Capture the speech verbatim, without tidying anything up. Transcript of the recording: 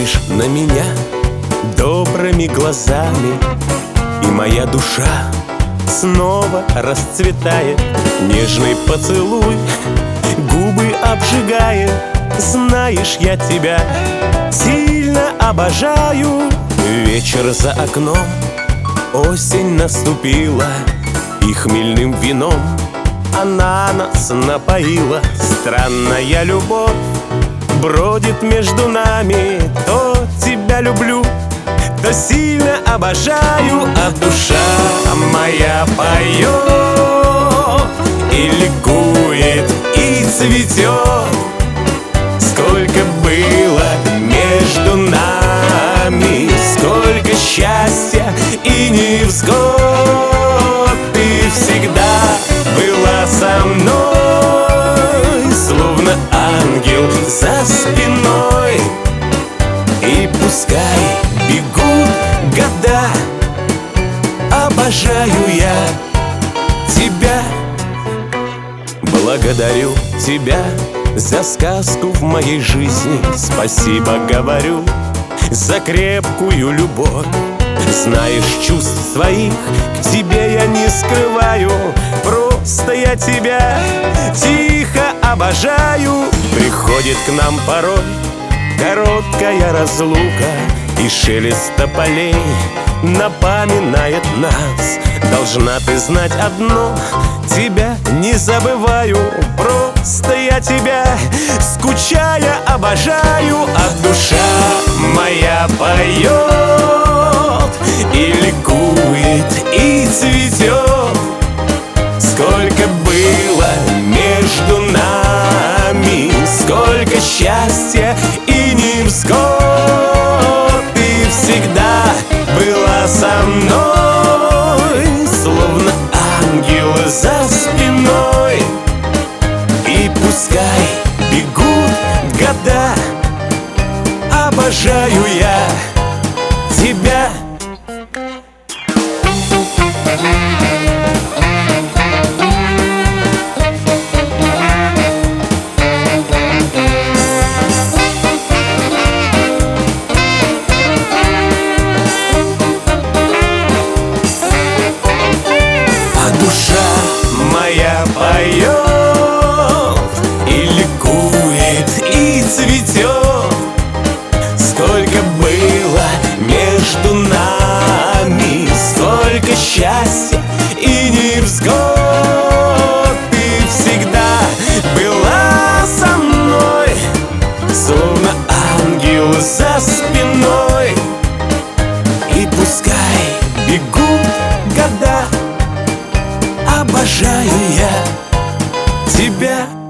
смотришь на меня добрыми глазами, и моя душа снова расцветает. Нежный поцелуй губы обжигает. Знаешь, я тебя сильно обожаю. Вечер за окном, осень наступила, и хмельным вином она нас напоила. Странная любовь бродит между нами. То тебя люблю, то сильно обожаю, а душа моя поет и ликует, и цветет. Сколько было между нами, сколько счастья и невзгод. Ты всегда была со мной, словно ангел за спиной. И пускай бегут года, обожаю я тебя. Благодарю тебя за сказку в моей жизни. Спасибо говорю за крепкую любовь. Знаешь, чувств своих к тебе я не скрываю. Просто я тебя тихо обожаю. Приходит к нам порой короткая разлука, и шелест тополей напоминает нас. Должна ты знать одно: тебя не забываю. Просто я тебя, скучая, обожаю. А душа моя поет и ликует, и цветет. Сколько было между нами, сколько счастья и невзгод. Ты всегда была со мной, словно ангел за спиной. И пускай бегут года, обожаю я тебя. Поет и ликует, и цветет. Сколько было между нами, сколько счастья и невзгод. Ты всегда была со мной, словно ангел за спиной. И пускай бегут года, обожаю я тебя.